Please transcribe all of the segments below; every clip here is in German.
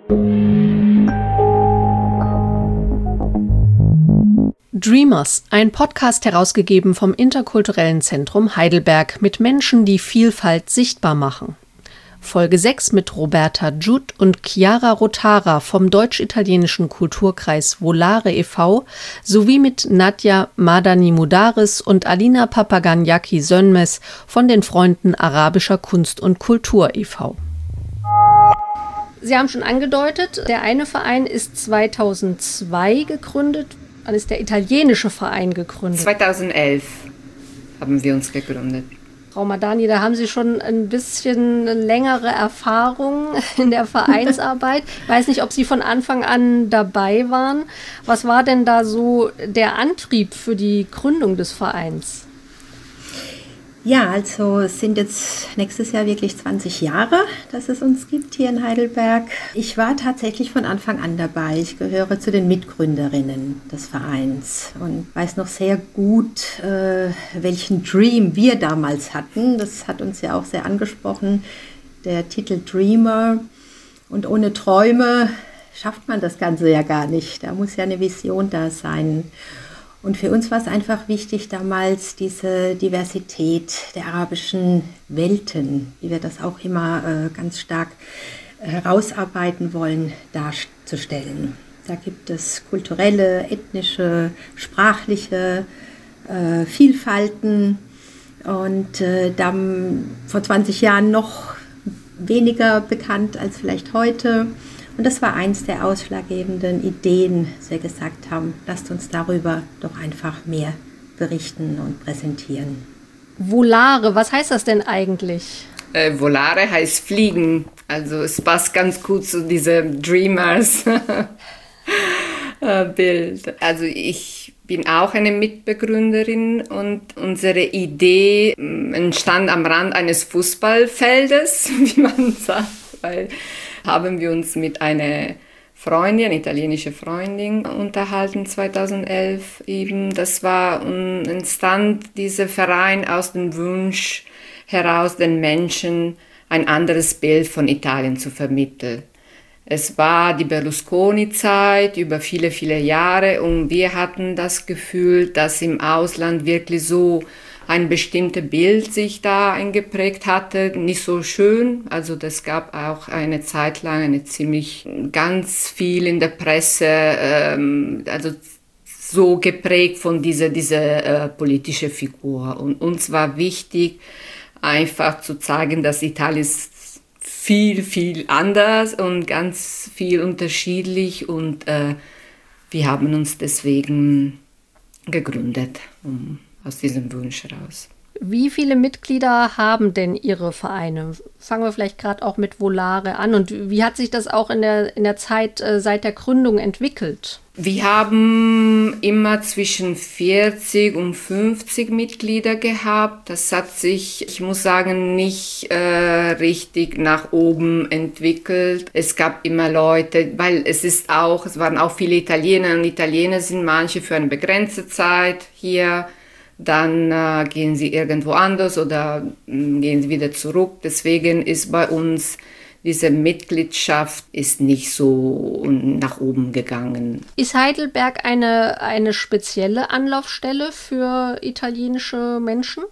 Dreamers, ein Podcast herausgegeben vom Interkulturellen Zentrum Heidelberg mit Menschen, die Vielfalt sichtbar machen. Folge 6 mit Roberta Giut und Chiara Rotara vom deutsch-italienischen Kulturkreis Volare e.V. sowie mit Nadja Madani-Mudaris und Alina Papaganiaki-Sönmez von den Freunden Arabischer Kunst und Kultur e.V. Sie haben schon angedeutet, der eine Verein ist 2002 gegründet. Wann ist der italienische Verein gegründet? 2011 haben wir uns gegründet. Frau Madani, da haben Sie schon ein bisschen längere Erfahrung in der Vereinsarbeit. Ich weiß nicht, ob Sie von Anfang an dabei waren. Was war denn da so der Antrieb für die Gründung des Vereins? Ja, also es sind jetzt nächstes Jahr wirklich 20 Jahre, dass es uns gibt hier in Heidelberg. Ich war tatsächlich von Anfang an dabei. Ich gehöre zu den Mitgründerinnen des Vereins und weiß noch sehr gut, welchen Dream wir damals hatten. Das hat uns ja auch sehr angesprochen, der Titel Dreamer. Und ohne Träume schafft man das Ganze ja gar nicht. Da muss ja eine Vision da sein. Und für uns war es einfach wichtig, damals diese Diversität der arabischen Welten, wie wir das auch immer ganz stark herausarbeiten wollen, darzustellen. Da gibt es kulturelle, ethnische, sprachliche Vielfalten und dann vor 20 Jahren noch weniger bekannt als vielleicht heute. Und das war eins der ausschlaggebenden Ideen, dass wir gesagt haben, lasst uns darüber doch einfach mehr berichten und präsentieren. Volare, was heißt das denn eigentlich? Volare heißt fliegen, also es passt ganz gut zu diesem Dreamers Bild. Also ich bin auch eine Mitbegründerin und unsere Idee entstand am Rand eines Fußballfeldes, wie man sagt, weil haben wir uns mit einer Freundin, eine italienische Freundin, unterhalten 2011 eben. Das war entstand dieser Verein aus dem Wunsch heraus, den Menschen ein anderes Bild von Italien zu vermitteln. Es war die Berlusconi-Zeit über viele, viele Jahre und wir hatten das Gefühl, dass im Ausland wirklich so ein bestimmtes Bild sich da eingeprägt hatte, nicht so schön. Also das gab auch eine Zeit lang ganz viel in der Presse, also so geprägt von dieser politischen Figur. Und uns war wichtig, einfach zu zeigen, dass Italien ist viel, viel anders und ganz viel unterschiedlich. Und wir haben uns deswegen gegründet, aus diesem Wunsch heraus. Wie viele Mitglieder haben denn Ihre Vereine? Fangen wir vielleicht gerade auch mit Volare an. Und wie hat sich das auch in der Zeit seit der Gründung entwickelt? Wir haben immer zwischen 40 und 50 Mitglieder gehabt. Das hat sich, ich muss sagen, nicht richtig nach oben entwickelt. Es gab immer Leute, weil es waren auch viele Italiener und Italiener sind manche für eine begrenzte Zeit hier. Dann gehen sie irgendwo anders oder gehen sie wieder zurück. Deswegen ist bei uns diese Mitgliedschaft ist nicht so nach oben gegangen. Ist Heidelberg eine spezielle Anlaufstelle für italienische Menschen?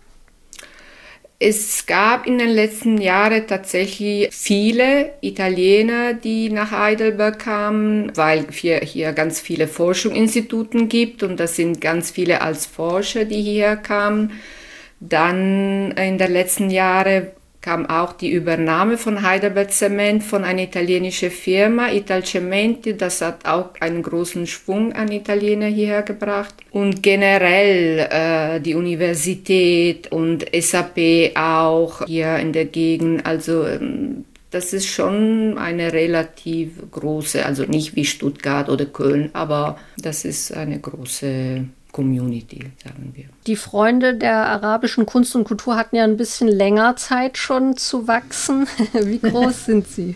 Es gab in den letzten Jahren tatsächlich viele Italiener, die nach Heidelberg kamen, weil hier ganz viele Forschungsinstitute gibt und das sind ganz viele als Forscher, die hierher kamen. Dann in den letzten Jahren kam auch die Übernahme von Heidelberg Zement von einer italienischen Firma, Italcementi. Das hat auch einen großen Schwung an Italiener hierher gebracht. Und generell die Universität und SAP auch hier in der Gegend. Also das ist schon eine relativ große, also nicht wie Stuttgart oder Köln, aber das ist eine große Community, sagen wir. Die Freunde der arabischen Kunst und Kultur hatten ja ein bisschen länger Zeit schon zu wachsen. Wie groß sind sie?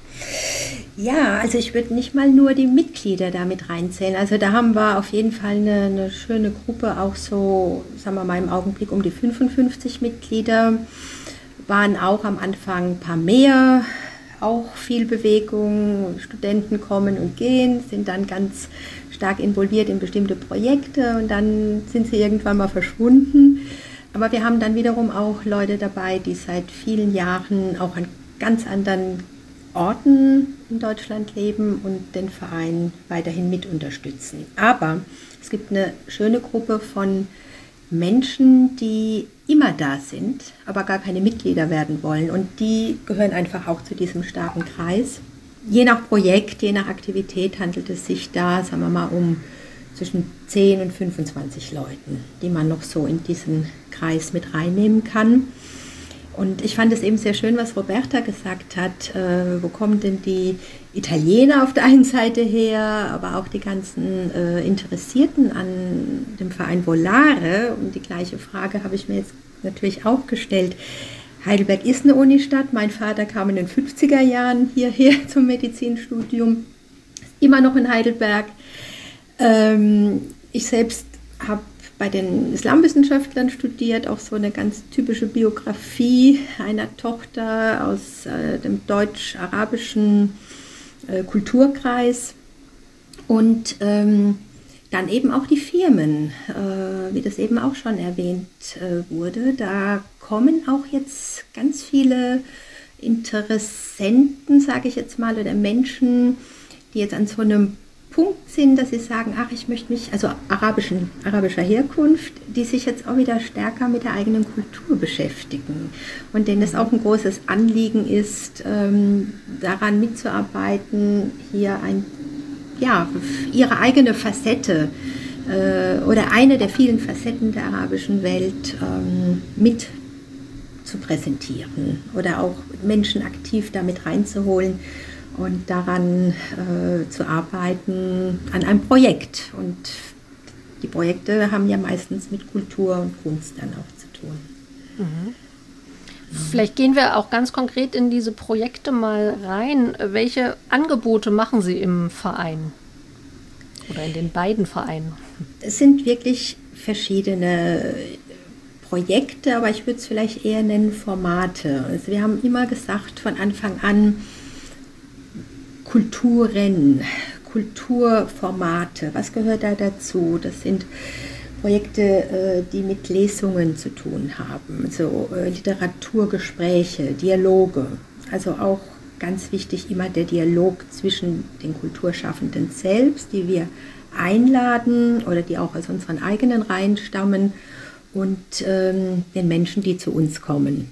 Ja, also ich würde nicht mal nur die Mitglieder damit reinzählen. Also da haben wir auf jeden Fall eine schöne Gruppe, auch so, sagen wir mal im Augenblick um die 55 Mitglieder. Waren auch am Anfang ein paar mehr, auch viel Bewegung. Studenten kommen und gehen, sind dann ganz stark involviert in bestimmte Projekte und dann sind sie irgendwann mal verschwunden. Aber wir haben dann wiederum auch Leute dabei, die seit vielen Jahren auch an ganz anderen Orten in Deutschland leben und den Verein weiterhin mit unterstützen. Aber es gibt eine schöne Gruppe von Menschen, die immer da sind, aber gar keine Mitglieder werden wollen. Und die gehören einfach auch zu diesem starken Kreis. Je nach Projekt, je nach Aktivität handelt es sich da, sagen wir mal, um zwischen 10 und 25 Leuten, die man noch so in diesen Kreis mit reinnehmen kann. Und ich fand es eben sehr schön, was Roberta gesagt hat. Wo kommen denn die Italiener auf der einen Seite her, aber auch die ganzen Interessierten an dem Verein Volare? Und die gleiche Frage habe ich mir jetzt natürlich auch gestellt. Heidelberg ist eine Unistadt. Mein Vater kam in den 50er Jahren hierher zum Medizinstudium. Ist immer noch in Heidelberg. Ich selbst habe bei den Islamwissenschaftlern studiert, auch so eine ganz typische Biografie einer Tochter aus dem deutsch-arabischen Kulturkreis und dann eben auch die Firmen, wie das eben auch schon erwähnt wurde. Da kommen auch jetzt ganz viele Interessenten, sage ich jetzt mal, oder Menschen, die jetzt an so einem Punkt sind, dass sie sagen, ach, ich möchte mich, also arabischer Herkunft, die sich jetzt auch wieder stärker mit der eigenen Kultur beschäftigen und denen es auch ein großes Anliegen ist, daran mitzuarbeiten, hier ihre eigene Facette oder eine der vielen Facetten der arabischen Welt mit zu präsentieren oder auch Menschen aktiv damit reinzuholen und daran zu arbeiten an einem Projekt. Und die Projekte haben ja meistens mit Kultur und Kunst dann auch zu tun. Mhm. Vielleicht gehen wir auch ganz konkret in diese Projekte mal rein. Welche Angebote machen Sie im Verein oder in den beiden Vereinen? Es sind wirklich verschiedene Projekte, aber ich würde es vielleicht eher nennen Formate. Also wir haben immer gesagt von Anfang an, Kulturformate, was gehört da dazu? Das sind Projekte, die mit Lesungen zu tun haben, also Literaturgespräche, Dialoge, also auch ganz wichtig immer der Dialog zwischen den Kulturschaffenden selbst, die wir einladen oder die auch aus unseren eigenen Reihen stammen und den Menschen, die zu uns kommen.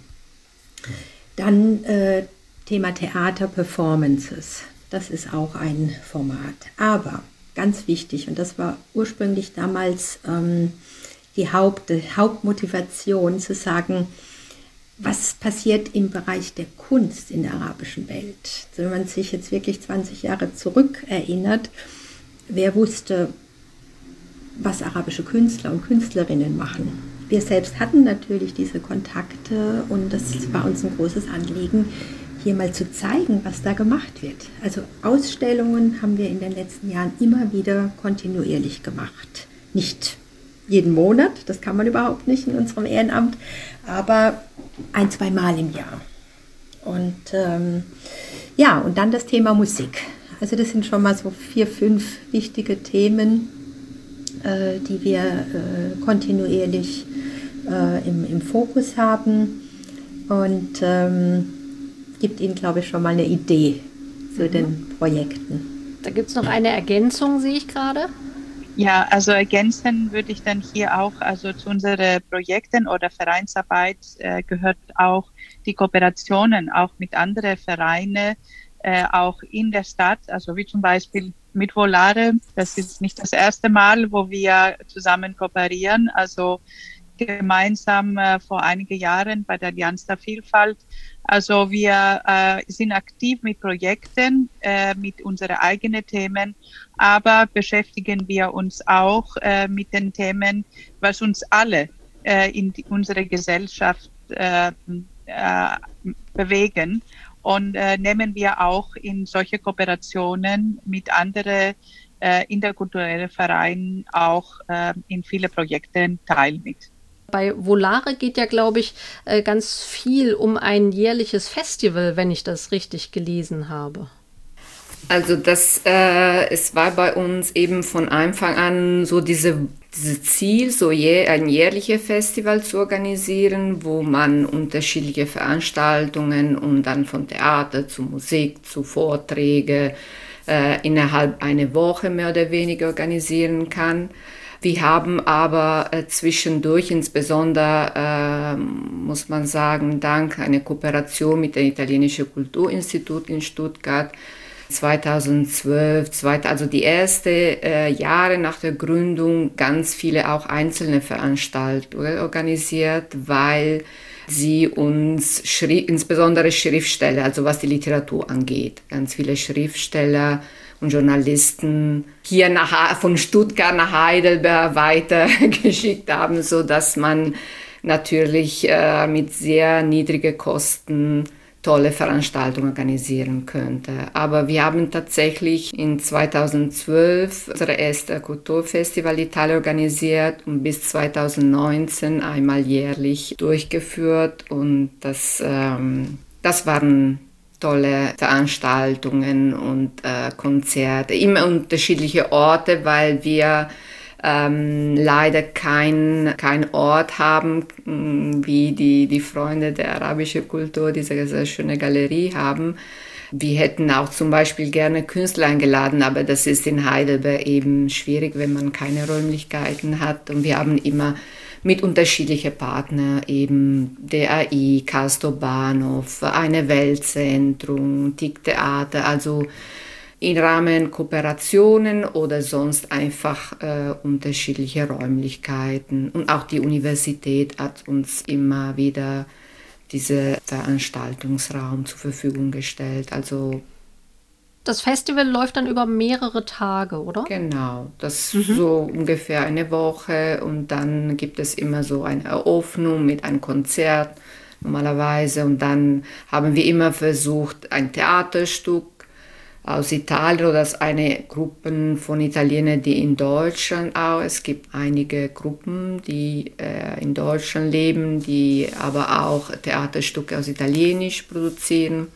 Dann Thema Theater, Performances. Das ist auch ein Format. Aber ganz wichtig, und das war ursprünglich damals die Hauptmotivation, zu sagen, was passiert im Bereich der Kunst in der arabischen Welt. Also wenn man sich jetzt wirklich 20 Jahre zurück erinnert, wer wusste, was arabische Künstler und Künstlerinnen machen. Wir selbst hatten natürlich diese Kontakte und das war uns ein großes Anliegen, hier mal zu zeigen, was da gemacht wird. Also Ausstellungen haben wir in den letzten Jahren immer wieder kontinuierlich gemacht. Nicht jeden Monat, das kann man überhaupt nicht in unserem Ehrenamt, aber 1-2 Mal im Jahr. Und und dann das Thema Musik. Also das sind schon mal so 4-5 wichtige Themen, die wir kontinuierlich im Fokus haben und gibt Ihnen, glaube ich, schon mal eine Idee zu den Projekten. Da gibt es noch eine Ergänzung, sehe ich gerade. Ja, also ergänzen würde ich dann hier auch, also zu unseren Projekten oder Vereinsarbeit gehört auch die Kooperationen auch mit anderen Vereinen, auch in der Stadt, also wie zum Beispiel mit Volare. Das ist nicht das erste Mal, wo wir zusammen kooperieren, also gemeinsam vor einigen Jahren bei der Allianz der Vielfalt. Also wir sind aktiv mit Projekten, mit unseren eigenen Themen, aber beschäftigen wir uns auch mit den Themen, was uns alle in unserer Gesellschaft bewegen. Und nehmen wir auch in solche Kooperationen mit anderen interkulturellen Vereinen auch in viele Projekte teil mit. Bei Volare geht ja, glaube ich, ganz viel um ein jährliches Festival, wenn ich das richtig gelesen habe. Also es war bei uns eben von Anfang an so dieses Ziel, ein jährliches Festival zu organisieren, wo man unterschiedliche Veranstaltungen und dann von Theater zu Musik zu Vorträge innerhalb einer Woche mehr oder weniger organisieren kann. Wir haben aber zwischendurch, insbesondere muss man sagen, dank einer Kooperation mit dem Italienischen Kulturinstitut in Stuttgart, 2012, also die ersten Jahre nach der Gründung, ganz viele auch einzelne Veranstaltungen organisiert, weil sie uns insbesondere Schriftsteller, also was die Literatur angeht, ganz viele Schriftsteller und Journalisten hier von Stuttgart nach Heidelberg weitergeschickt haben, so dass man natürlich mit sehr niedrigen Kosten tolle Veranstaltungen organisieren könnte. Aber wir haben tatsächlich in 2012 unser erstes Kulturfestival Italia organisiert und bis 2019 einmal jährlich durchgeführt. Und das waren tolle Veranstaltungen und Konzerte, immer unterschiedliche Orte, weil wir leider kein Ort haben, wie die Freunde der arabischen Kultur, diese sehr schöne Galerie haben. Wir hätten auch zum Beispiel gerne Künstler eingeladen, aber das ist in Heidelberg eben schwierig, wenn man keine Räumlichkeiten hat. Und wir haben immer mit unterschiedlichen Partnern, eben DAI, Castor Bahnhof, eine Weltzentrum, TIC Theater, also im Rahmen Kooperationen oder sonst einfach unterschiedliche Räumlichkeiten. Und auch die Universität hat uns immer wieder diesen Veranstaltungsraum zur Verfügung gestellt. Also das Festival läuft dann über mehrere Tage, oder? Genau, das so ungefähr eine Woche und dann gibt es immer so eine Eröffnung mit einem Konzert normalerweise und dann haben wir immer versucht, ein Theaterstück aus Italien oder aus einer Gruppe von Italienern, die in Deutschland auch, es gibt einige Gruppen, die in Deutschland leben, die aber auch Theaterstücke aus Italienisch produzieren.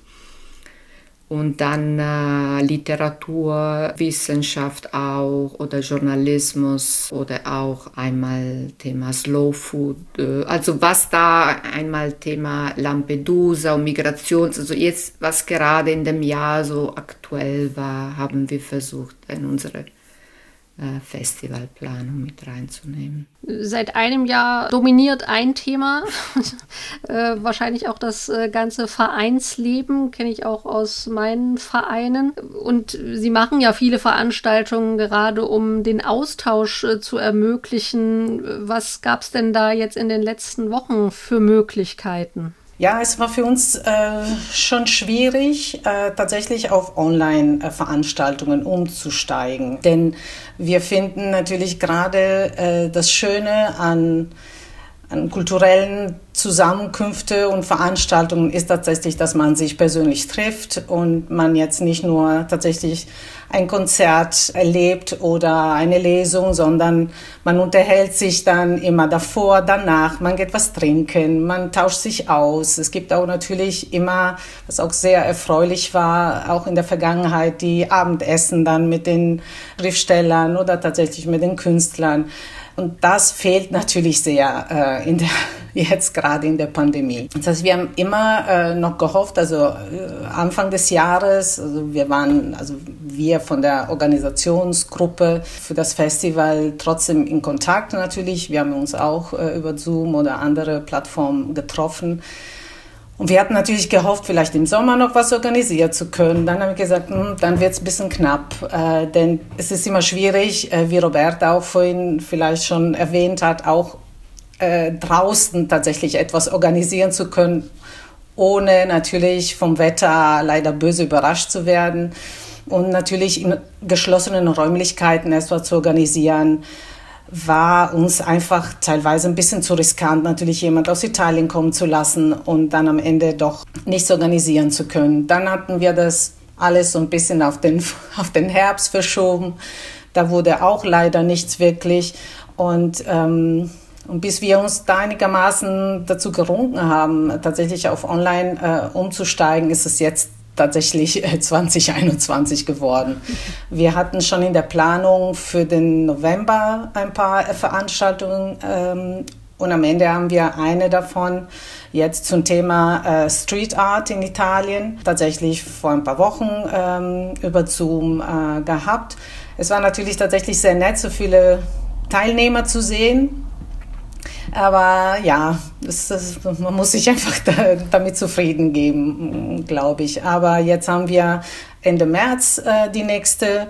Und dann Literatur, Wissenschaft auch oder Journalismus oder auch einmal Thema Slow Food. Also was da einmal Thema Lampedusa und Migration, also jetzt was gerade in dem Jahr so aktuell war, haben wir versucht in unsere Festivalplanung mit reinzunehmen. Seit einem Jahr dominiert ein Thema, wahrscheinlich auch das ganze Vereinsleben, kenne ich auch aus meinen Vereinen. Und Sie machen ja viele Veranstaltungen, gerade um den Austausch zu ermöglichen. Was gab es denn da jetzt in den letzten Wochen für Möglichkeiten? Ja, es war für uns schon schwierig, tatsächlich auf Online-Veranstaltungen umzusteigen. Denn wir finden natürlich gerade das Schöne an kulturellen Zusammenkünfte und Veranstaltungen ist tatsächlich, dass man sich persönlich trifft und man jetzt nicht nur tatsächlich ein Konzert erlebt oder eine Lesung, sondern man unterhält sich dann immer davor, danach, man geht was trinken, man tauscht sich aus. Es gibt auch natürlich immer, was auch sehr erfreulich war, auch in der Vergangenheit, die Abendessen dann mit den Schriftstellern oder tatsächlich mit den Künstlern. Und das fehlt natürlich sehr jetzt gerade in der Pandemie. Das heißt, wir haben immer noch gehofft, also Anfang des Jahres, wir von der Organisationsgruppe für das Festival trotzdem in Kontakt natürlich. Wir haben uns auch über Zoom oder andere Plattformen getroffen. Und wir hatten natürlich gehofft, vielleicht im Sommer noch was organisieren zu können. Dann haben wir gesagt, dann wird es ein bisschen knapp, denn es ist immer schwierig, wie Roberta auch vorhin vielleicht schon erwähnt hat, auch draußen tatsächlich etwas organisieren zu können, ohne natürlich vom Wetter leider böse überrascht zu werden. Und natürlich in geschlossenen Räumlichkeiten etwas zu organisieren, war uns einfach teilweise ein bisschen zu riskant, natürlich jemand aus Italien kommen zu lassen und dann am Ende doch nichts organisieren zu können. Dann hatten wir das alles so ein bisschen auf den Herbst verschoben. Da wurde auch leider nichts wirklich. Und Und bis wir uns da einigermaßen dazu gerungen haben, tatsächlich auf Online umzusteigen, ist es jetzt tatsächlich 2021 geworden. Wir hatten schon in der Planung für den November ein paar Veranstaltungen und am Ende haben wir eine davon jetzt zum Thema Street Art in Italien tatsächlich vor ein paar Wochen über Zoom gehabt. Es war natürlich tatsächlich sehr nett, so viele Teilnehmer zu sehen. Aber ja, man muss sich einfach damit zufrieden geben, glaube ich. Aber jetzt haben wir Ende März die nächste,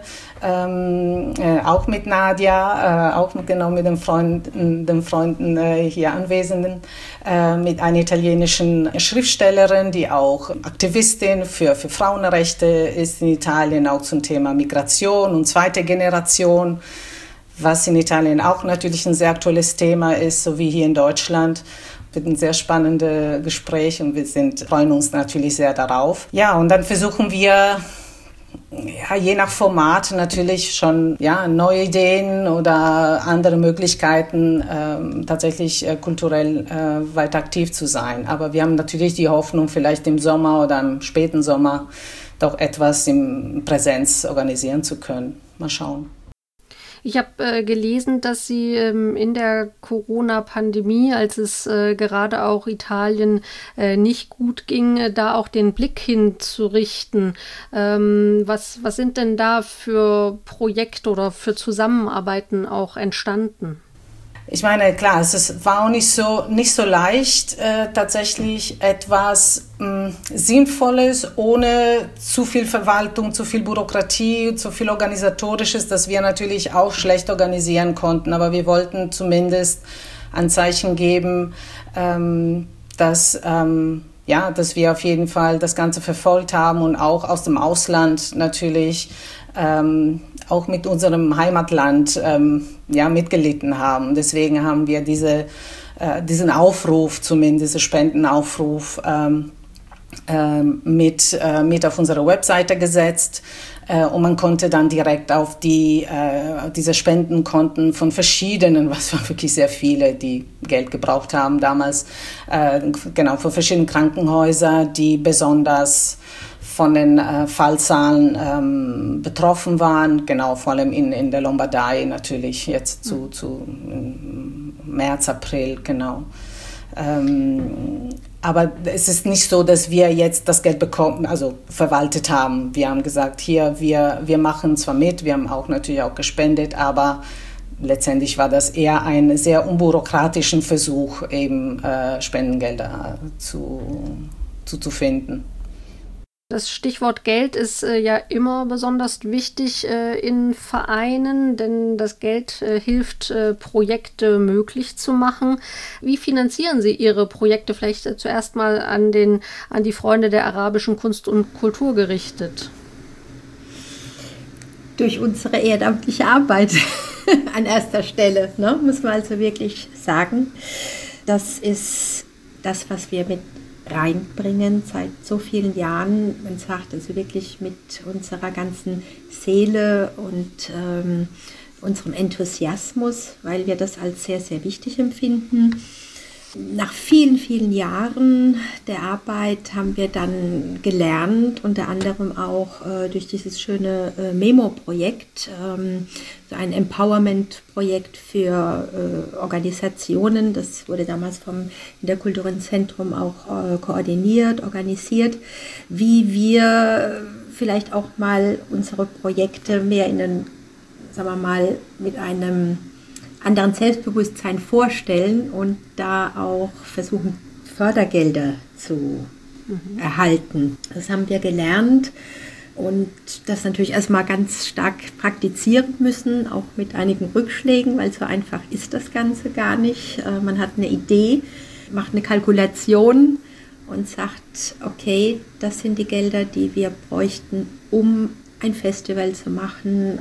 auch mit Nadia, auch mit den Freunden hier Anwesenden, mit einer italienischen Schriftstellerin, die auch Aktivistin für Frauenrechte ist in Italien, auch zum Thema Migration und zweite Generation, was in Italien auch natürlich ein sehr aktuelles Thema ist, so wie hier in Deutschland. Wird ein sehr spannendes Gespräch und wir freuen uns natürlich sehr darauf. Ja, und dann versuchen wir, ja, je nach Format natürlich schon neue Ideen oder andere Möglichkeiten, tatsächlich kulturell weiter aktiv zu sein. Aber wir haben natürlich die Hoffnung, vielleicht im Sommer oder im späten Sommer doch etwas in Präsenz organisieren zu können. Mal schauen. Ich habe gelesen, dass Sie in der Corona-Pandemie, als es gerade auch Italien nicht gut ging, da auch den Blick hinzurichten. Was sind denn da für Projekte oder für Zusammenarbeiten auch entstanden? Ich meine, klar, es war auch nicht so leicht, tatsächlich etwas Sinnvolles, ohne zu viel Verwaltung, zu viel Bürokratie, zu viel Organisatorisches, das wir natürlich auch schlecht organisieren konnten. Aber wir wollten zumindest ein Zeichen geben, dass wir auf jeden Fall das Ganze verfolgt haben und auch aus dem Ausland natürlich auch mit unserem Heimatland mitgelitten haben. Deswegen haben wir diesen Aufruf, zumindest diesen Spendenaufruf, mit auf unsere Webseite gesetzt und man konnte dann direkt auf diese Spendenkonten von verschiedenen, was waren wirklich sehr viele, die Geld gebraucht haben damals, von verschiedenen Krankenhäusern, die besonders von den Fallzahlen betroffen waren, genau, vor allem in der Lombardei natürlich, jetzt zu März, April, genau. Aber es ist nicht so, dass wir jetzt das Geld bekommen, also verwaltet haben. Wir haben gesagt, hier, wir machen zwar mit, wir haben auch natürlich auch gespendet, aber letztendlich war das eher ein sehr unbürokratischen Versuch, eben Spendengelder zu finden. Das Stichwort Geld ist ja immer besonders wichtig in Vereinen, denn das Geld hilft, Projekte möglich zu machen. Wie finanzieren Sie Ihre Projekte? Vielleicht zuerst mal an die Freunde der arabischen Kunst und Kultur gerichtet. Durch unsere ehrenamtliche Arbeit an erster Stelle, ne, muss man also wirklich sagen. Das ist das, was wir mit reinbringen seit so vielen Jahren. Man sagt also wirklich mit unserer ganzen Seele und unserem Enthusiasmus, weil wir das als sehr, sehr wichtig empfinden. Nach vielen, vielen Jahren der Arbeit haben wir dann gelernt, unter anderem auch durch dieses schöne Memo-Projekt, so ein Empowerment-Projekt für Organisationen. Das wurde damals vom Interkulturellen Zentrum auch koordiniert, organisiert, wie wir vielleicht auch mal unsere Projekte mehr mit einem anderen Selbstbewusstsein vorstellen und da auch versuchen, Fördergelder zu erhalten. Das haben wir gelernt und das natürlich erstmal ganz stark praktizieren müssen, auch mit einigen Rückschlägen, weil so einfach ist das Ganze gar nicht. Man hat eine Idee, macht eine Kalkulation und sagt, okay, das sind die Gelder, die wir bräuchten, um ein Festival zu machen,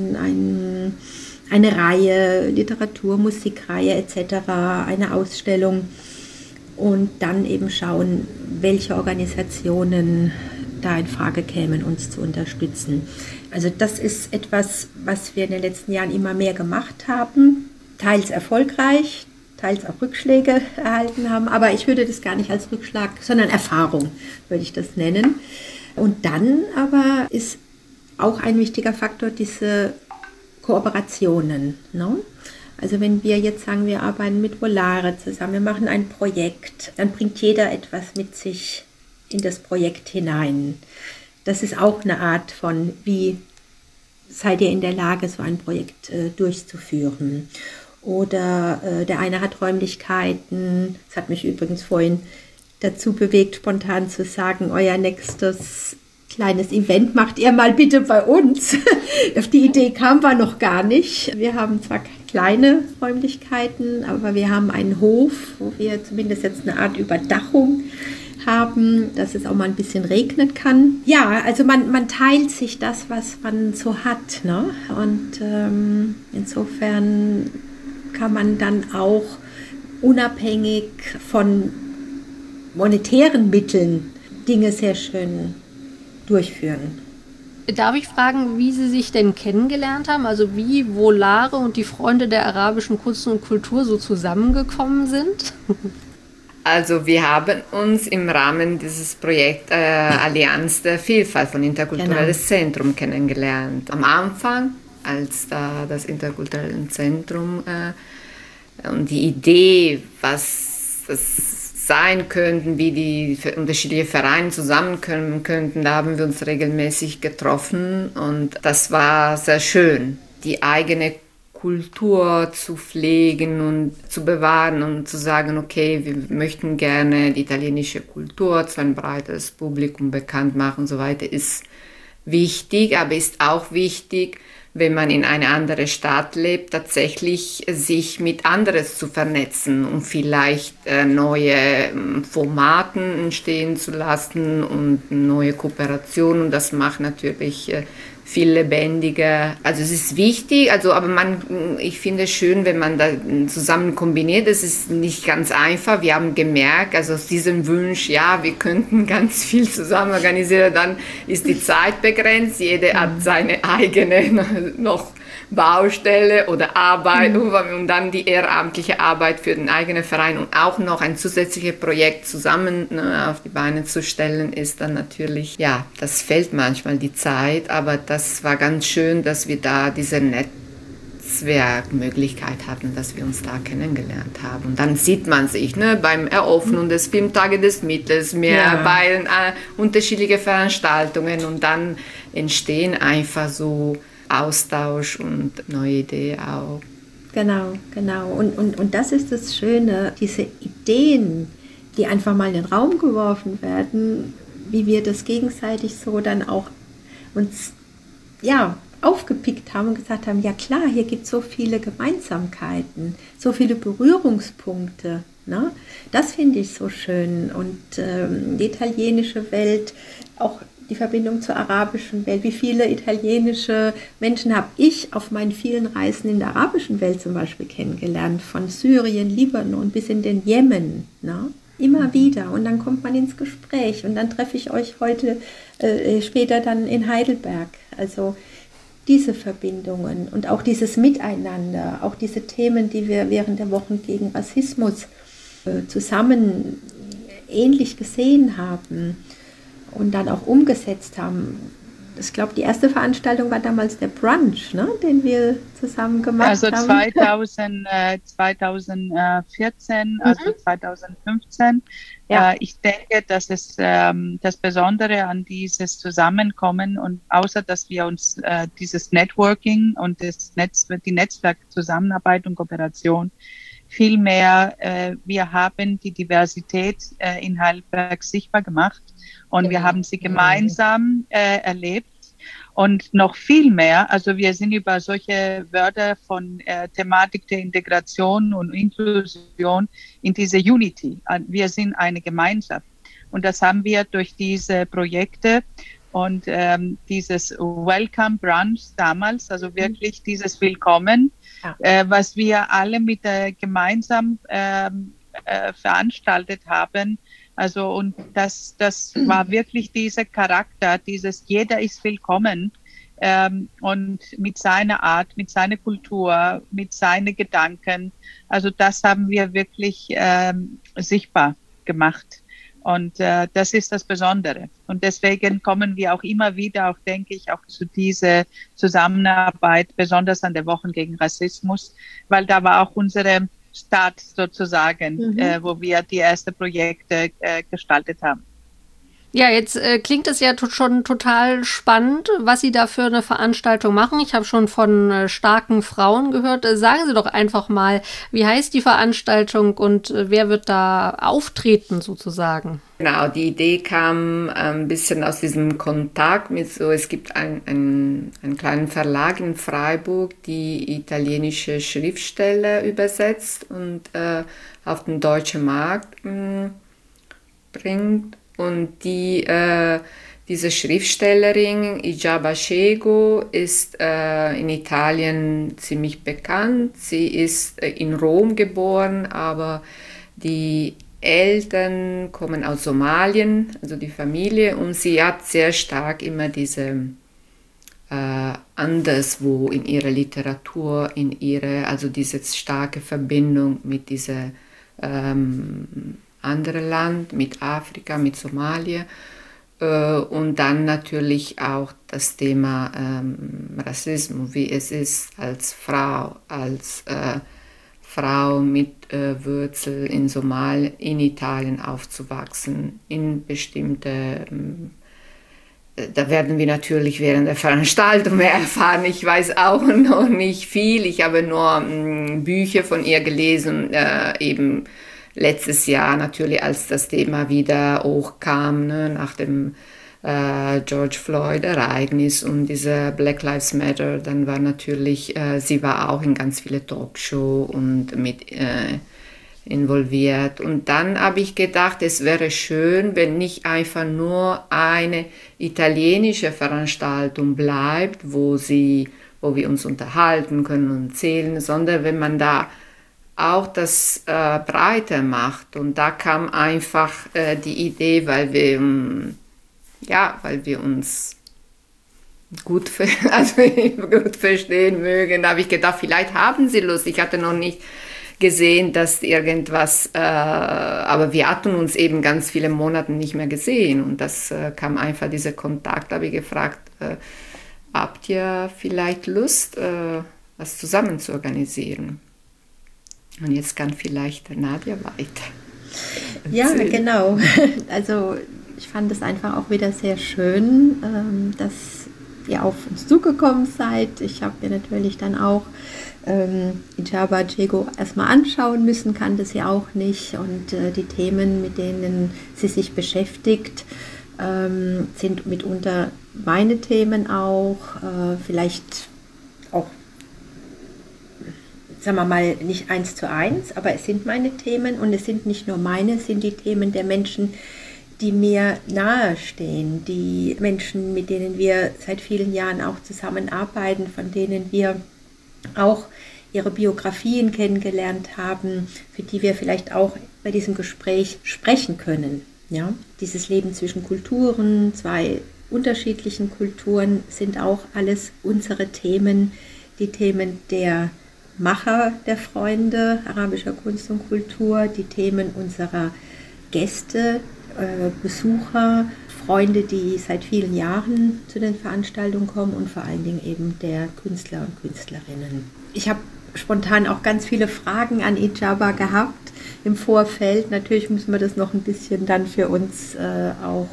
eine Reihe, Literatur, Musikreihe etc., eine Ausstellung und dann eben schauen, welche Organisationen da in Frage kämen, uns zu unterstützen. Also das ist etwas, was wir in den letzten Jahren immer mehr gemacht haben, teils erfolgreich, teils auch Rückschläge erhalten haben. Aber ich würde das gar nicht als Rückschlag, sondern Erfahrung würde ich das nennen. Und dann aber ist auch ein wichtiger Faktor diese Kooperationen. Ne? Also wenn wir jetzt sagen, wir arbeiten mit Volare zusammen, wir machen ein Projekt, dann bringt jeder etwas mit sich in das Projekt hinein. Das ist auch eine Art von, wie seid ihr in der Lage, so ein Projekt durchzuführen. Oder der eine hat Räumlichkeiten, das hat mich übrigens vorhin dazu bewegt, spontan zu sagen, euer nächstes kleines Event macht ihr mal bitte bei uns. Auf die Idee kamen wir noch gar nicht. Wir haben zwar kleine Räumlichkeiten, aber wir haben einen Hof, wo wir zumindest jetzt eine Art Überdachung haben, dass es auch mal ein bisschen regnen kann. Ja, also man teilt sich das, was man so hat. Ne? Und insofern kann man dann auch unabhängig von monetären Mitteln Dinge sehr schön durchführen. Darf ich fragen, wie Sie sich denn kennengelernt haben? Also wie Volare und die Freunde der arabischen Kunst und Kultur so zusammengekommen sind? Also wir haben uns im Rahmen dieses Projekts Allianz der Vielfalt von Interkulturelles Zentrum kennengelernt. Am Anfang, als da das Interkulturelle Zentrum und die Idee, was das sein könnten, wie die unterschiedlichen Vereine zusammenkommen könnten, da haben wir uns regelmäßig getroffen und das war sehr schön, die eigene Kultur zu pflegen und zu bewahren und zu sagen, okay, wir möchten gerne die italienische Kultur zu einem breiteres Publikum bekannt machen und so weiter, ist wichtig, aber ist auch wichtig, wenn man in eine andere Stadt lebt, tatsächlich sich mit anderes zu vernetzen und vielleicht neue Formaten entstehen zu lassen und neue Kooperationen. Und das macht natürlich viel lebendiger. Also es ist wichtig, aber ich finde es schön, wenn man da zusammen kombiniert. Es ist nicht ganz einfach. Wir haben gemerkt, also aus diesem Wunsch, ja, wir könnten ganz viel zusammen organisieren, dann ist die Zeit begrenzt. Jeder hat seine eigene noch Baustelle oder Arbeit und dann die ehrenamtliche Arbeit für den eigenen Verein und auch noch ein zusätzliches Projekt zusammen auf die Beine zu stellen, ist dann natürlich, ja, das fehlt manchmal die Zeit, aber das war ganz schön, dass wir da diese Netzwerkmöglichkeit hatten, dass wir uns da kennengelernt haben. Und dann sieht man sich beim Eröffnen des Filmtages des Mittelmeers, bei unterschiedlichen Veranstaltungen und dann entstehen einfach so Austausch und neue Ideen auch. Genau. Und das ist das Schöne, diese Ideen, die einfach mal in den Raum geworfen werden, wie wir das gegenseitig so dann auch uns aufgepickt haben und gesagt haben, ja klar, hier gibt es so viele Gemeinsamkeiten, so viele Berührungspunkte. Ne? Das finde ich so schön. Und die italienische Welt, auch die Verbindung zur arabischen Welt. Wie viele italienische Menschen habe ich auf meinen vielen Reisen in der arabischen Welt zum Beispiel kennengelernt, von Syrien, Libanon bis in den Jemen. Ne? Immer wieder. Und dann kommt man ins Gespräch und dann treffe ich euch heute später dann in Heidelberg. Also diese Verbindungen und auch dieses Miteinander, auch diese Themen, die wir während der Wochen gegen Rassismus zusammen ähnlich gesehen haben und dann auch umgesetzt haben. Ich glaube, die erste Veranstaltung war damals der Brunch, ne, den wir zusammen gemacht haben. Also 2014, also 2015. Ja. Ich denke, dass es das Besondere an dieses Zusammenkommen und außer, dass wir uns dieses Networking und die Netzwerkzusammenarbeit und Kooperation vielmehr, wir haben die Diversität in Heidelberg sichtbar gemacht und wir haben sie gemeinsam erlebt und noch viel mehr. Also wir sind über solche Wörter von Thematik der Integration und Inklusion in diese Unity. Wir sind eine Gemeinschaft und das haben wir durch diese Projekte und dieses Welcome Brunch damals, also wirklich dieses Willkommen, was wir alle gemeinsam veranstaltet haben. Also und das war wirklich dieser Charakter, dieses jeder ist willkommen, und mit seiner Art, mit seiner Kultur, mit seinen Gedanken. Also das haben wir wirklich sichtbar gemacht. Und das ist das Besondere. Und deswegen kommen wir auch immer wieder, auch denke ich, auch zu dieser Zusammenarbeit, besonders an der Wochen gegen Rassismus, weil da war auch unsere Start sozusagen, wo wir die ersten Projekte gestaltet haben. Ja, jetzt klingt es ja schon total spannend, was Sie da für eine Veranstaltung machen. Ich habe schon von starken Frauen gehört. Sagen Sie doch einfach mal, wie heißt die Veranstaltung und wer wird da auftreten sozusagen? Genau, die Idee kam ein bisschen aus diesem Kontakt mit es gibt einen kleinen Verlag in Freiburg, die italienische Schriftsteller übersetzt und auf den deutschen Markt bringt. Und diese Schriftstellerin Ijaba Cego ist in Italien ziemlich bekannt. Sie ist in Rom geboren, aber die Eltern kommen aus Somalien, also die Familie, und sie hat sehr stark immer diese anderswo in ihrer Literatur, also diese starke Verbindung mit dieser andere Land, mit Afrika, mit Somalia und dann natürlich auch das Thema Rassismus, wie es ist als Frau mit Wurzel in Italien aufzuwachsen, in bestimmte, da werden wir natürlich während der Veranstaltung mehr erfahren. Ich weiß auch noch nicht viel, ich habe nur Bücher von ihr gelesen, eben letztes Jahr natürlich, als das Thema wieder hochkam, ne, nach dem George Floyd-Ereignis und dieser Black Lives Matter, dann war natürlich, sie war auch in ganz viele Talkshows und mit involviert. Und dann habe ich gedacht, es wäre schön, wenn nicht einfach nur eine italienische Veranstaltung bleibt, wo wir uns unterhalten können und erzählen, sondern wenn man da auch das breiter macht. Und da kam einfach die Idee, weil wir uns gut verstehen mögen. Da habe ich gedacht, vielleicht haben sie Lust. Ich hatte noch nicht gesehen, dass irgendwas, aber wir hatten uns eben ganz viele Monate nicht mehr gesehen. Und das kam einfach, dieser Kontakt, habe ich gefragt, habt ihr vielleicht Lust, was zusammen zu organisieren? Und jetzt kann vielleicht Nadia weiter. Ja, genau. Also ich fand es einfach auch wieder sehr schön, dass ihr auf uns zugekommen seid. Ich habe mir natürlich dann auch Ijaba Cego erstmal anschauen müssen, kannte sie auch nicht. Und die Themen, mit denen sie sich beschäftigt, sind mitunter meine Themen auch. Vielleicht auch, sagen wir mal, nicht 1:1, aber es sind meine Themen und es sind nicht nur meine, es sind die Themen der Menschen, die mir nahestehen, die Menschen, mit denen wir seit vielen Jahren auch zusammenarbeiten, von denen wir auch ihre Biografien kennengelernt haben, für die wir vielleicht auch bei diesem Gespräch sprechen können. Ja? Dieses Leben zwischen Kulturen, zwei unterschiedlichen Kulturen, sind auch alles unsere Themen, die Themen der Macher der Freunde arabischer Kunst und Kultur, die Themen unserer Gäste, Besucher, Freunde, die seit vielen Jahren zu den Veranstaltungen kommen und vor allen Dingen eben der Künstler und Künstlerinnen. Ich habe spontan auch ganz viele Fragen an Ijaba gehabt im Vorfeld. Natürlich müssen wir das noch ein bisschen dann für uns auch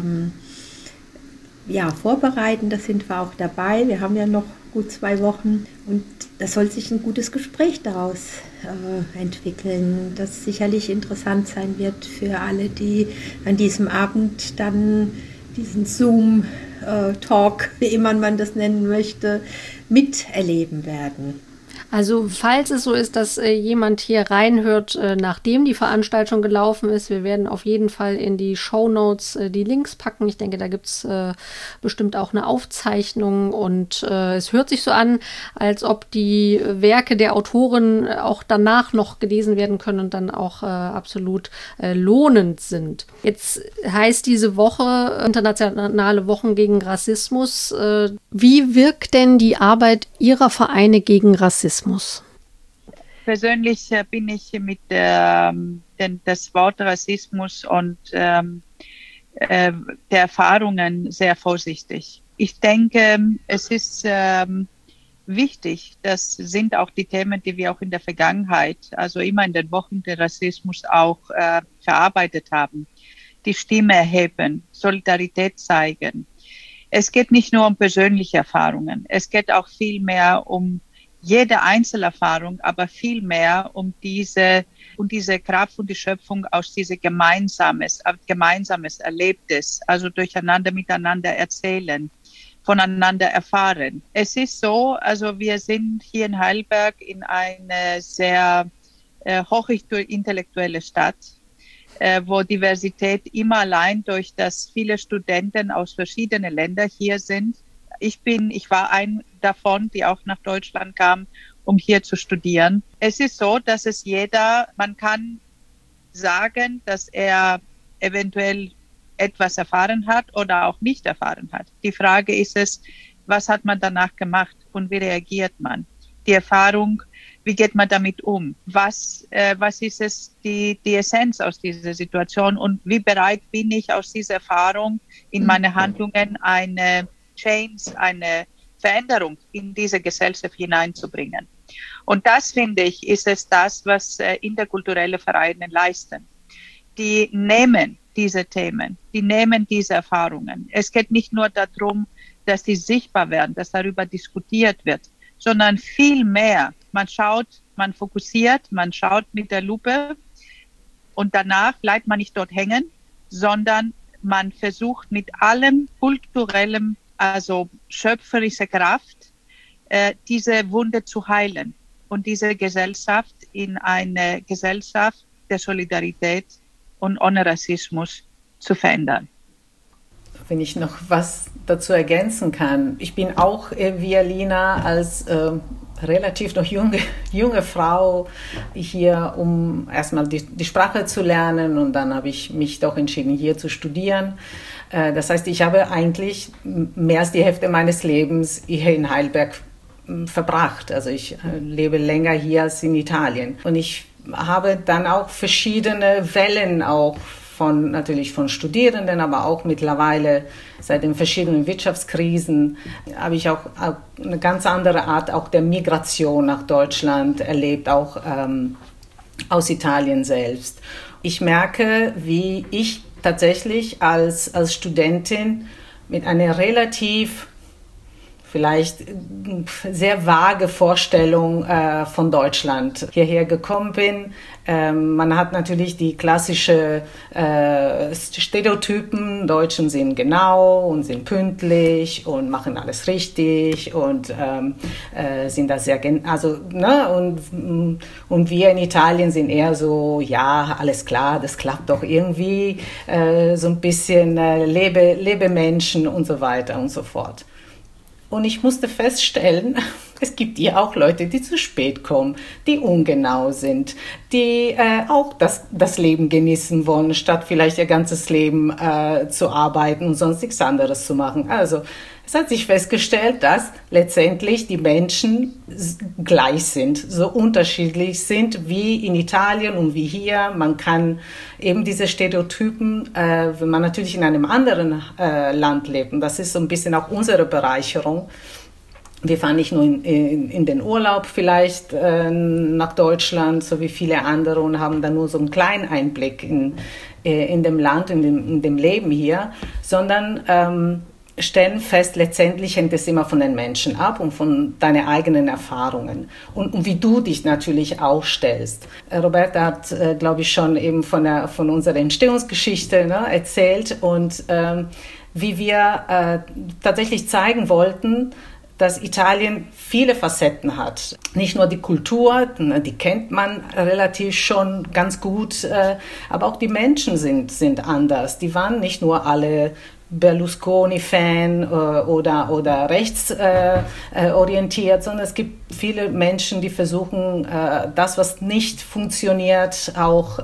vorbereiten. Da sind wir auch dabei. Wir haben ja noch gut 2 Wochen und da soll sich ein gutes Gespräch daraus entwickeln, das sicherlich interessant sein wird für alle, die an diesem Abend dann diesen Zoom-Talk, wie immer man das nennen möchte, miterleben werden. Also falls es so ist, dass jemand hier reinhört, nachdem die Veranstaltung gelaufen ist, wir werden auf jeden Fall in die Shownotes die Links packen. Ich denke, da gibt es bestimmt auch eine Aufzeichnung und es hört sich so an, als ob die Werke der Autoren auch danach noch gelesen werden können und dann auch absolut lohnend sind. Jetzt heißt diese Woche Internationale Wochen gegen Rassismus. Wie wirkt denn die Arbeit Ihrer Vereine gegen Rassismus? Persönlich bin ich mit das Wort Rassismus und der Erfahrungen sehr vorsichtig. Ich denke, es ist wichtig, das sind auch die Themen, die wir auch in der Vergangenheit, also immer in den Wochen der Rassismus auch verarbeitet haben. Die Stimme erheben, Solidarität zeigen. Es geht nicht nur um persönliche Erfahrungen, es geht auch viel mehr um jede Einzelerfahrung, aber viel mehr um diese Kraft und die Schöpfung aus diesem gemeinsames Erlebtes, also durcheinander, miteinander erzählen, voneinander erfahren. Es ist so, also wir sind hier in Heidelberg in eine sehr hochintellektuelle Stadt, wo Diversität immer allein durch das viele Studenten aus verschiedenen Ländern hier sind. Ich war ein davon, die auch nach Deutschland kam, um hier zu studieren. Es ist so, dass man kann sagen, dass er eventuell etwas erfahren hat oder auch nicht erfahren hat. Die Frage ist was hat man danach gemacht und wie reagiert man? Die Erfahrung, wie geht man damit um? Was ist die Essenz aus dieser Situation und wie bereit bin ich aus dieser Erfahrung in meine Handlungen eine Veränderung in diese Gesellschaft hineinzubringen. Und das, finde ich, ist das, was interkulturelle Vereine leisten. Die nehmen diese Themen, die nehmen diese Erfahrungen. Es geht nicht nur darum, dass die sichtbar werden, dass darüber diskutiert wird, sondern viel mehr. Man fokussiert, man schaut mit der Lupe und danach bleibt man nicht dort hängen, sondern man versucht mit allem kulturellem, also schöpferische Kraft, diese Wunde zu heilen und diese Gesellschaft in eine Gesellschaft der Solidarität und ohne Rassismus zu verändern. Wenn ich noch was dazu ergänzen kann. Ich bin auch wie Alina als relativ noch junge Frau hier, um erstmal die Sprache zu lernen und dann habe ich mich doch entschieden, hier zu studieren. Das heißt, ich habe eigentlich mehr als die Hälfte meines Lebens hier in Heidelberg verbracht. Also ich lebe länger hier als in Italien. Und ich habe dann auch verschiedene Wellen natürlich von Studierenden, aber auch mittlerweile seit den verschiedenen Wirtschaftskrisen habe ich auch eine ganz andere Art auch der Migration nach Deutschland erlebt, auch aus Italien selbst. Ich merke, wie ich tatsächlich als Studentin mit einer relativ vielleicht sehr vage Vorstellung von Deutschland hierher gekommen bin. Man hat natürlich die klassische Stereotypen, Deutschen sind genau und sind pünktlich und machen alles richtig und sind da sehr, und wir in Italien sind eher so, ja, alles klar, das klappt doch irgendwie, so ein bisschen Lebemenschen und so weiter und so fort. Und ich musste feststellen, es gibt hier auch Leute, die zu spät kommen, die ungenau sind, die auch das Leben genießen wollen, statt vielleicht ihr ganzes Leben zu arbeiten und sonst nichts anderes zu machen. Also es hat sich festgestellt, dass letztendlich die Menschen gleich sind, so unterschiedlich sind wie in Italien und wie hier. Man kann eben diese Stereotypen, wenn man natürlich in einem anderen Land lebt, und das ist so ein bisschen auch unsere Bereicherung. Wir fahren nicht nur in den Urlaub vielleicht nach Deutschland, so wie viele andere, und haben dann nur so einen kleinen Einblick in dem Land, in dem Leben hier, sondern stellen fest, letztendlich hängt es immer von den Menschen ab und von deinen eigenen Erfahrungen und wie du dich natürlich auch stellst. Roberta hat, glaube ich, schon eben von unserer Entstehungsgeschichte erzählt und wie wir tatsächlich zeigen wollten, dass Italien viele Facetten hat. Nicht nur die Kultur, die kennt man relativ schon ganz gut, aber auch die Menschen sind anders. Die waren nicht nur alle Berlusconi-Fan oder rechtsorientiert, sondern es gibt viele Menschen, die versuchen, das, was nicht funktioniert, auch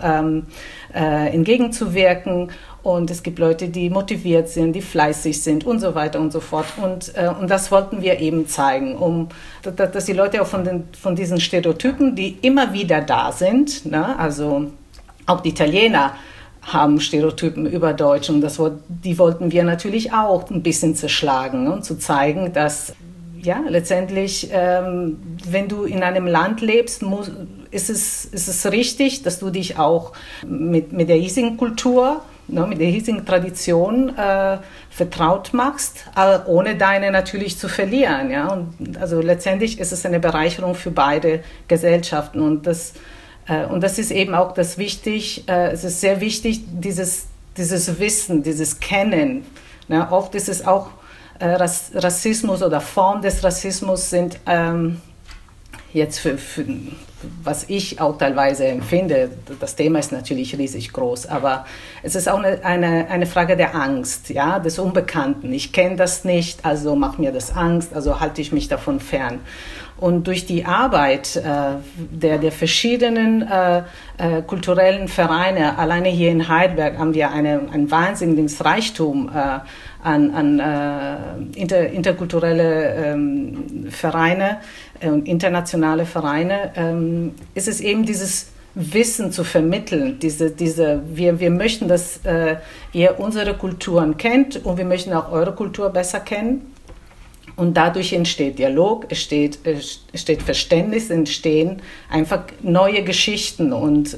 entgegenzuwirken. Und es gibt Leute, die motiviert sind, die fleißig sind und so weiter und so fort. Und das wollten wir eben zeigen, dass die Leute auch von diesen Stereotypen, die immer wieder da sind, ne, also auch die Italiener haben Stereotypen über Deutsche und die wollten wir natürlich auch ein bisschen zerschlagen, ne, und zu zeigen, dass ja letztendlich, wenn du in einem Land lebst, ist es richtig, dass du dich auch mit der hiesigen Kultur, ne, mit der hiesigen Tradition vertraut machst, ohne deine natürlich zu verlieren. Ja? Und also letztendlich ist es eine Bereicherung für beide Gesellschaften und das ist eben auch es ist sehr wichtig, dieses Wissen, dieses Kennen. Ne? Oft ist es auch Rassismus oder Form des Rassismus sind jetzt für was ich auch teilweise empfinde, das Thema ist natürlich riesig groß, aber es ist auch eine Frage der Angst, ja, des Unbekannten. Ich kenne das nicht, also macht mir das Angst, also halte ich mich davon fern. Und durch die Arbeit der verschiedenen kulturellen Vereine, alleine hier in Heidelberg haben wir ein wahnsinniges Reichtum an interkulturelle Vereine und internationale Vereine, ist es eben dieses Wissen zu vermitteln. Wir möchten, dass ihr unsere Kulturen kennt und wir möchten auch eure Kultur besser kennen. Und dadurch entsteht Dialog, entsteht Verständnis, entstehen einfach neue Geschichten und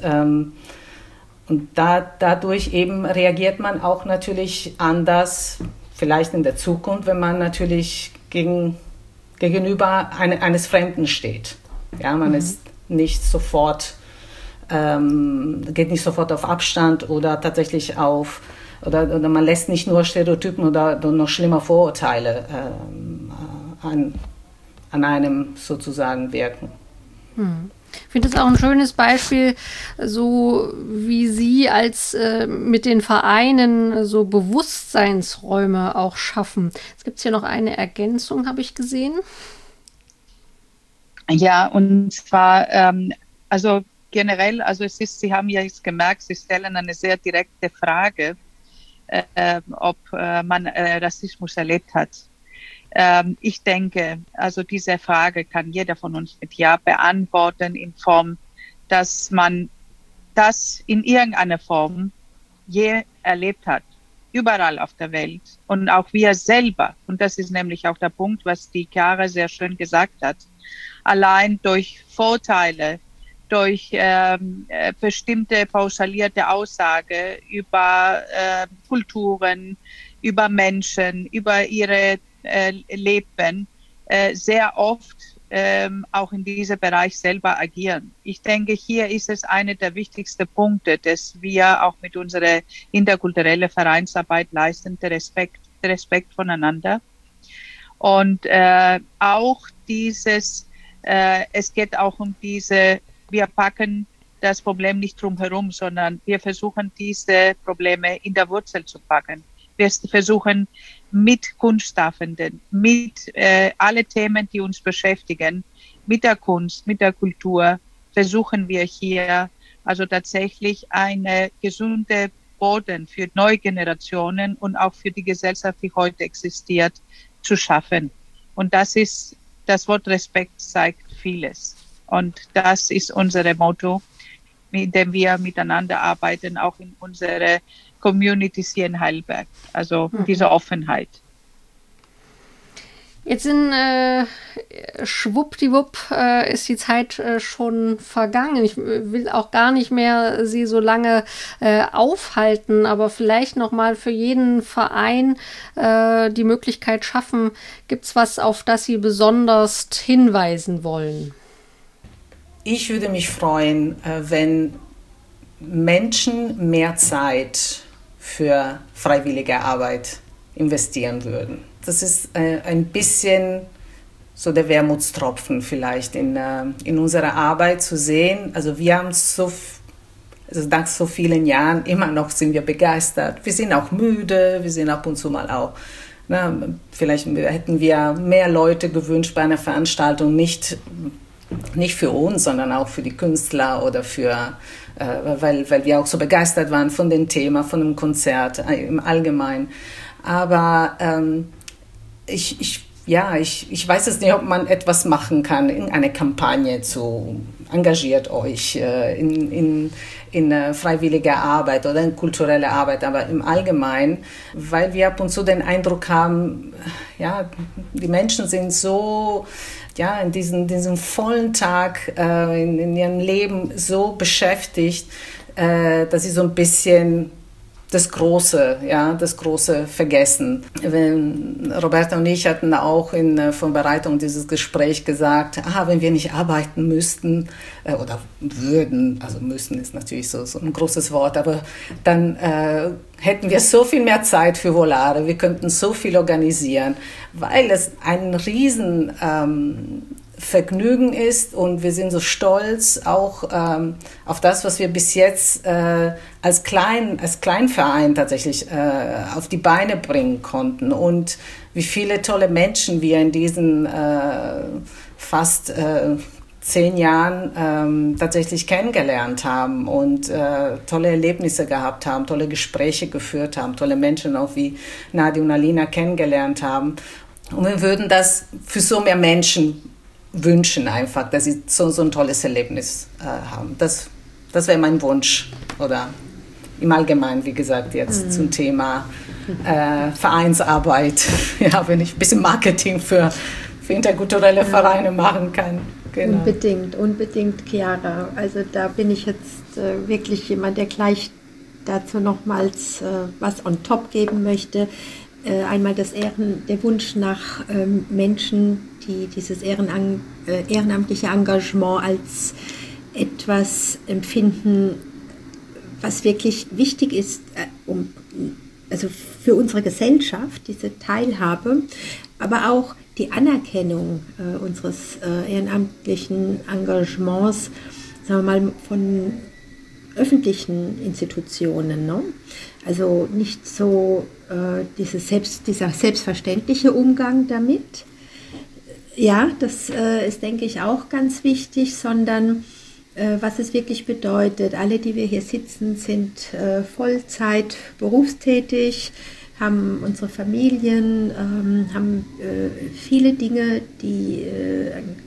dadurch eben reagiert man auch natürlich anders, vielleicht in der Zukunft, wenn man natürlich gegenüber eines Fremden steht. Ja, man ist nicht sofort, geht nicht sofort auf Abstand oder tatsächlich oder man lässt nicht nur Stereotypen oder noch schlimmer Vorurteile an einem sozusagen wirken. Ich finde das auch ein schönes Beispiel, so wie Sie mit den Vereinen so Bewusstseinsräume auch schaffen. Es gibt hier noch eine Ergänzung, habe ich gesehen. Ja, und zwar, also generell, Sie haben ja jetzt gemerkt, Sie stellen eine sehr direkte Frage, ob man Rassismus erlebt hat. Ich denke, also diese Frage kann jeder von uns mit Ja beantworten in Form, dass man das in irgendeiner Form je erlebt hat, überall auf der Welt und auch wir selber. Und das ist nämlich auch der Punkt, was die Chiara sehr schön gesagt hat. Allein durch Vorteile, durch bestimmte pauschalierte Aussage über Kulturen, über Menschen, über ihre Leben, sehr oft auch in diesem Bereich selber agieren. Ich denke, hier ist es einer der wichtigsten Punkte, dass wir auch mit unserer interkulturellen Vereinsarbeit leisten, der Respekt voneinander. Und auch es geht auch um wir packen das Problem nicht drumherum, sondern wir versuchen, diese Probleme in der Wurzel zu packen. Wir versuchen mit Kunstschaffenden, mit alle Themen, die uns beschäftigen, mit der Kunst, mit der Kultur, versuchen wir hier also tatsächlich eine gesunde Boden für neue Generationen und auch für die Gesellschaft, die heute existiert, zu schaffen. Und das Wort Respekt zeigt vieles. Und das ist unser Motto, mit dem wir miteinander arbeiten, auch in unserer Communities hier in Heidelberg, also diese Offenheit. Jetzt schwuppdiwupp ist die Zeit schon vergangen. Ich will auch gar nicht mehr Sie so lange aufhalten, aber vielleicht nochmal für jeden Verein die Möglichkeit schaffen, gibt es was, auf das Sie besonders hinweisen wollen? Ich würde mich freuen, wenn Menschen mehr Zeit für freiwillige Arbeit investieren würden. Das ist ein bisschen so der Wermutstropfen vielleicht in unserer Arbeit zu sehen. Also wir haben also nach so vielen Jahren immer noch sind wir begeistert. Wir sind auch müde, wir sind ab und zu mal auch, vielleicht hätten wir mehr Leute gewünscht bei einer Veranstaltung, nicht für uns, sondern auch für die Künstler oder weil wir auch so begeistert waren von dem Thema, von dem Konzert im Allgemeinen. Aber ich weiß es nicht, ob man etwas machen kann, in eine Kampagne engagiert euch in freiwillige Arbeit oder in kulturelle Arbeit, aber im Allgemeinen, weil wir ab und zu den Eindruck haben, ja, die Menschen sind so, ja, in diesem vollen Tag in ihrem Leben so beschäftigt, dass sie so ein bisschen das Große vergessen. Roberta und ich hatten auch in Vorbereitung dieses Gespräch gesagt, wenn wir nicht arbeiten müssten oder würden, also müssen ist natürlich so ein großes Wort, aber dann hätten wir so viel mehr Zeit für Volare, wir könnten so viel organisieren, weil es ein riesen Vergnügen ist und wir sind so stolz auch auf das, was wir bis jetzt als Kleinverein tatsächlich auf die Beine bringen konnten und wie viele tolle Menschen wir in diesen fast 10 Jahren tatsächlich kennengelernt haben und tolle Erlebnisse gehabt haben, tolle Gespräche geführt haben, tolle Menschen auch wie Nadia und Alina kennengelernt haben. Und wir würden das für so mehr Menschen wünschen einfach, dass sie so ein tolles Erlebnis haben. Das wäre mein Wunsch. Oder im Allgemeinen, wie gesagt, jetzt zum Thema Vereinsarbeit. Ja, wenn ich ein bisschen Marketing für interkulturelle Vereine machen kann. Genau. Unbedingt, Chiara. Also da bin ich jetzt wirklich jemand, der gleich dazu nochmals was on top geben möchte. Einmal der Wunsch nach Menschen, die dieses ehrenamtliche Engagement als etwas empfinden, was wirklich wichtig ist, also für unsere Gesellschaft, diese Teilhabe, aber auch die Anerkennung unseres ehrenamtlichen Engagements, sagen wir mal, von öffentlichen Institutionen, ne? Also nicht so dieser selbstverständliche Umgang damit. Ja, das ist, denke ich, auch ganz wichtig, sondern was es wirklich bedeutet. Alle, die wir hier sitzen, sind Vollzeit berufstätig, haben unsere Familien, haben viele Dinge, die einen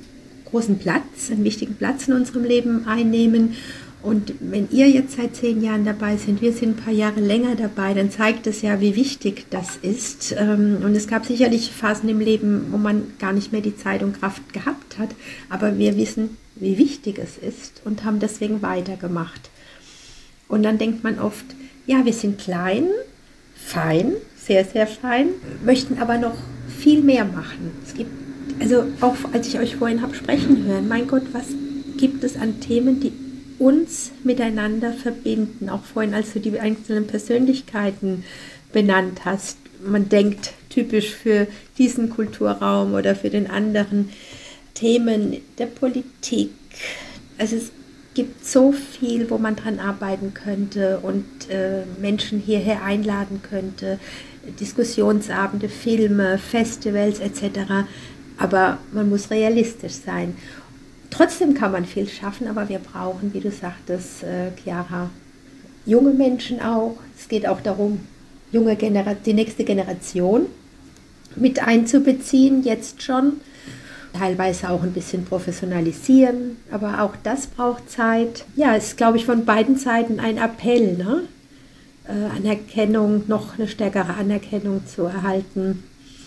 wichtigen Platz in unserem Leben einnehmen. Und wenn ihr jetzt seit 10 Jahren dabei seid, wir sind ein paar Jahre länger dabei, dann zeigt es ja, wie wichtig das ist. Und es gab sicherlich Phasen im Leben, wo man gar nicht mehr die Zeit und Kraft gehabt hat. Aber wir wissen, wie wichtig es ist und haben deswegen weitergemacht. Und dann denkt man oft, ja, wir sind klein, fein, sehr, sehr fein, möchten aber noch viel mehr machen. Es gibt, also auch als ich euch vorhin habe sprechen hören, mein Gott, was gibt es an Themen, die uns miteinander verbinden, auch vorhin, als du die einzelnen Persönlichkeiten benannt hast. Man denkt typisch für diesen Kulturraum oder für den anderen Themen der Politik. Also es gibt so viel, wo man dran arbeiten könnte und Menschen hierher einladen könnte, Diskussionsabende, Filme, Festivals etc. Aber man muss realistisch sein. Trotzdem kann man viel schaffen, aber wir brauchen, wie du sagtest, Chiara, junge Menschen auch. Es geht auch darum, die nächste Generation mit einzubeziehen, jetzt schon. Teilweise auch ein bisschen professionalisieren, aber auch das braucht Zeit. Ja, es ist, glaube ich, von beiden Seiten ein Appell, ne? Anerkennung, noch eine stärkere Anerkennung zu erhalten.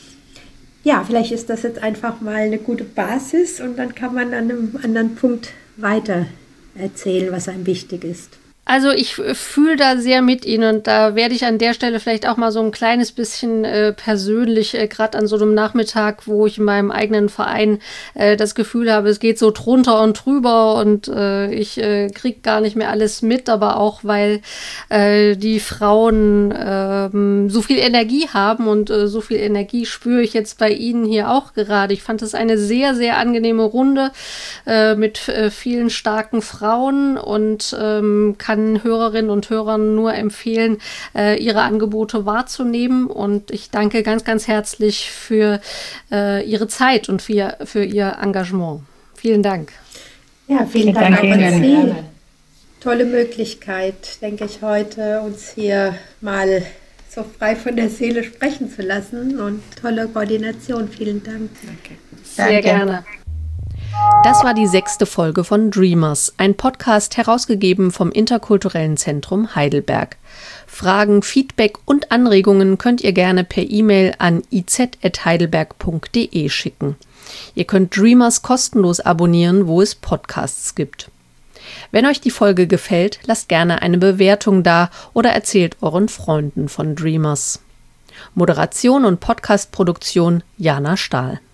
Ja, vielleicht ist das jetzt einfach mal eine gute Basis und dann kann man an einem anderen Punkt weiter erzählen, was einem wichtig ist. Also ich fühle da sehr mit Ihnen und da werde ich an der Stelle vielleicht auch mal so ein kleines bisschen persönlich, gerade an so einem Nachmittag, wo ich in meinem eigenen Verein das Gefühl habe, es geht so drunter und drüber und ich kriege gar nicht mehr alles mit, aber auch, weil die Frauen so viel Energie haben und so viel Energie spüre ich jetzt bei Ihnen hier auch gerade. Ich fand es eine sehr, sehr angenehme Runde mit vielen starken Frauen und kann Hörerinnen und Hörern nur empfehlen, ihre Angebote wahrzunehmen. Und ich danke ganz, ganz herzlich für Ihre Zeit und für Ihr Engagement. Vielen Dank. Ja, vielen Dank auch an Sie. Tolle Möglichkeit, denke ich, heute uns hier mal so frei von der Seele sprechen zu lassen und tolle Koordination. Vielen Dank. Danke. Sehr gerne. Das war die 6. Folge von Dreamers, ein Podcast herausgegeben vom Interkulturellen Zentrum Heidelberg. Fragen, Feedback und Anregungen könnt ihr gerne per E-Mail an iz@heidelberg.de schicken. Ihr könnt Dreamers kostenlos abonnieren, wo es Podcasts gibt. Wenn euch die Folge gefällt, lasst gerne eine Bewertung da oder erzählt euren Freunden von Dreamers. Moderation und Podcastproduktion Jana Stahl.